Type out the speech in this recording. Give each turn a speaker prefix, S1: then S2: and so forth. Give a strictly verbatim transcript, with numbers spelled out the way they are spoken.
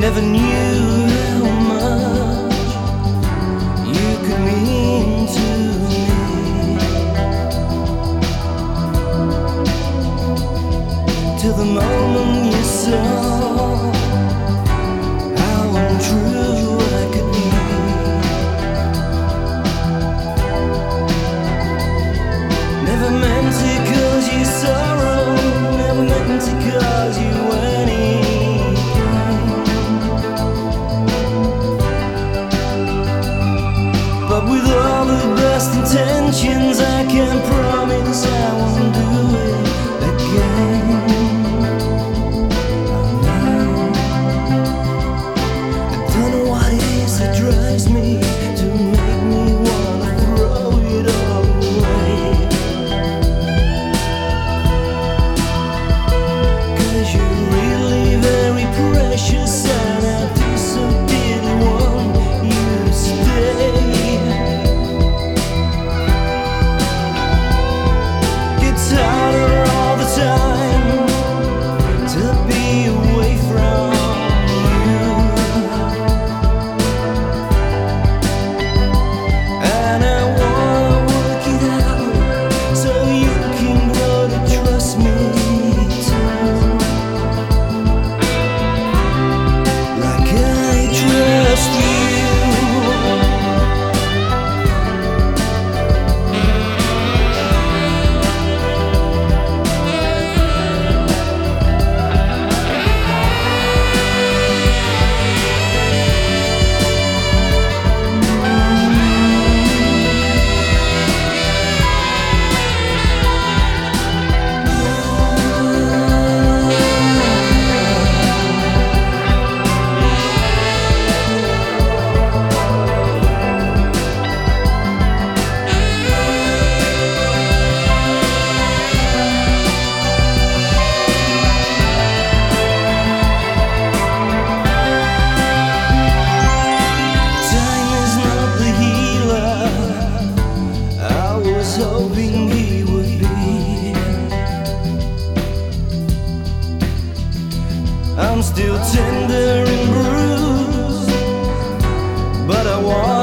S1: Never knew how much you could mean to me, till the moment you saw how untrue I could be. Never meant to cause you sorrow, never meant to cause you any pain, but with all the best intentions I can promise I won't do it again. I don't know what it is that drives me to make me wanna throw it all away, 'cause you're really very precious and I do so dearly want you to stay. It's harder all the time to be away from you, and I wanna work it out so you can grow to trust me too, like I trust you. Hoping he would be. I'm still tender and bruised, but I want